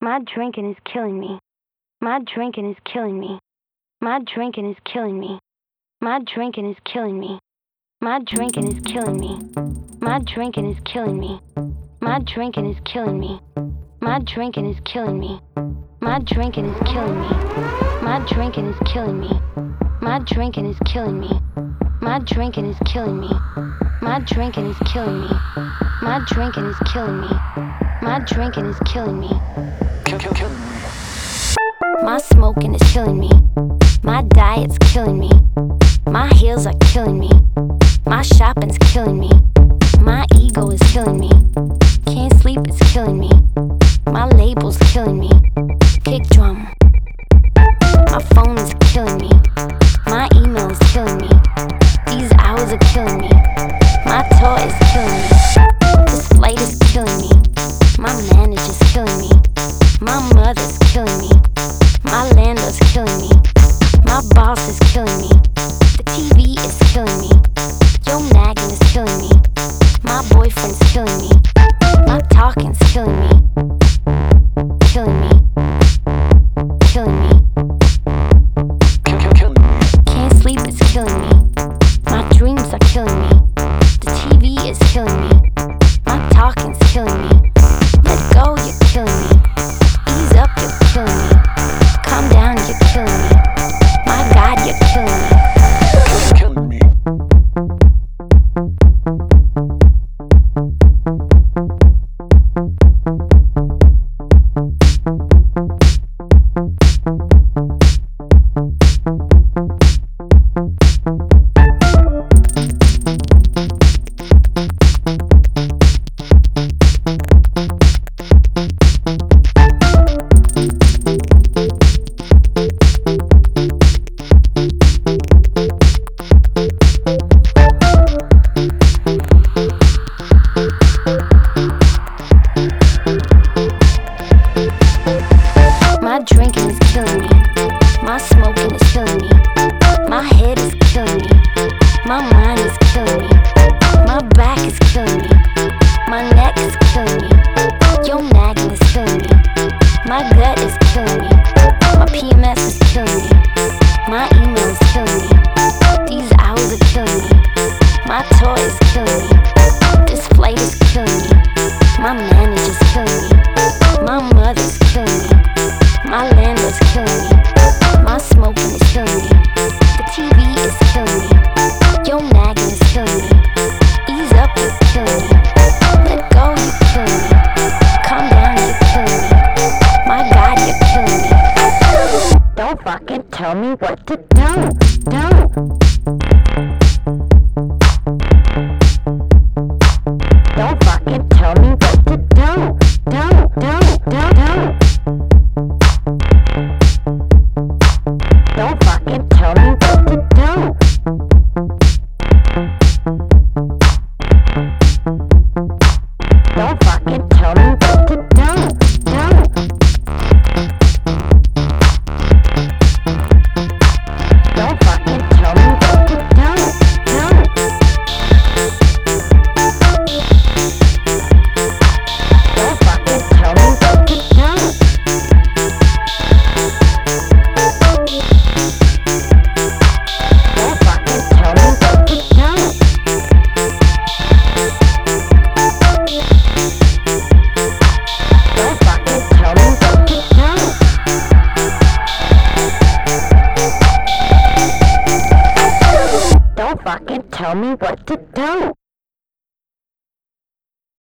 My drinking is killing me. My drinking is killing me. My drinking is killing me. My drinking is killing me. My drinking is killing me. My drinking is killing me. My drinking is killing me. My drinking is killing me. My drinking is killing me. My drinking is killing me. My drinking is killing me. My drinking is killing me. My drinking is killing me. My drinking is killing me. My drinking is killing me. My smoking is killing me. My diet's killing me. My heels are killing me. My shopping's killing me. My ego is killing me. Can't sleep, it's killing me. My label's killing me. Kick drum. My phone is killing me. My email is killing me. These hours are killing me. My toy is killing me. This flight is killing me. My manager's killing me. My mother's killing me. My landlord's killing me. My boss is killing me. The TV is killing me. Your nagging is killing me. My boyfriend's killing me. My talking's killing me. Killing me. Killing me. Can't sleep, it's killing me. My dreams are killing me. The TV is killing me. My talking's killing me. Let go, you're killing me. Ease up, you're killing me. Calm down, you're killing me. My God, you're killing me. My drinking is killing me. My smoking is killing me. My head is killing me. My mind is killing me. My back is killing me. My neck is killing me. Your nagging is killing me. My gut is killing me. My PMS is killing me. My email is killing me. These hours are killing me. My toy is killing me. This flight is killing me. My manager's killing me. My mother's killing me. My landlord's killing me. My smoking is killing me. The TV is killing me. Your nagging is killing me. Ease up, you're killing me. Let go, you're killing me. Calm down, you're killing me. My God, you're killing me. Don't fucking tell me what to do. Don't fucking tell me what to do. Don't fucking tell me what to do. Don't fucking tell me what to do. Don't fucking tell me what to do. Don't fucking tell me what to do. Don't fucking tell me what to do. Don't fucking tell me what to do. Don't fucking tell me what to do.